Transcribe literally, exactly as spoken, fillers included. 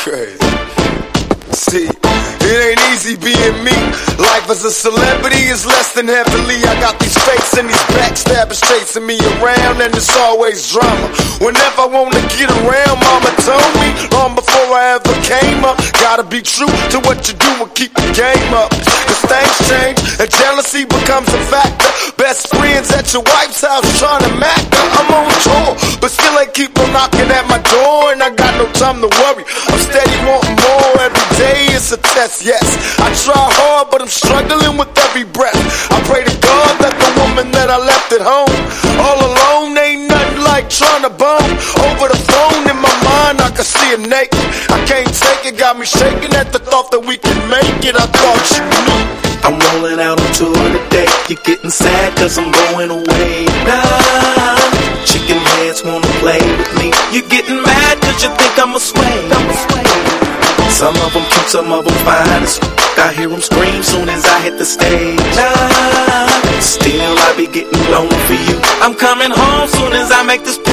crazy. See, it ain't easy being me. Life as a celebrity is less than heavily. I got these fakes and these backstabbers chasing me around, and it's always drama. Whenever I wanna get around, mama told me long before I ever came up, gotta be true to what you do and keep the game up. Cause things change and jealousy becomes a factor. Best friends at your wife's house trying to mack her. I'm on tour, but still they keep on knocking at my door, and I got no time to worry. I'm steady wanting more every day. It's a test, yes. I try hard, but I'm struggling with every breath. I pray to God that the woman that I left at home all alone ain't nothing like trying to bone. Over the phone in my mind, I can see her naked. I can't take it, got me shaking at the thought that we can make it. I thought you knew. I'm rolling out on tour today. You're getting sad cause I'm going away. Nah, chicken heads wanna play with me. You're getting mad cause you think I'm a sway. I'm a sway. Some of them cute, some of them fine as f***. I hear them scream soon as I hit the stage. Nah, still I be getting lonely for you. I'm coming home soon as I make this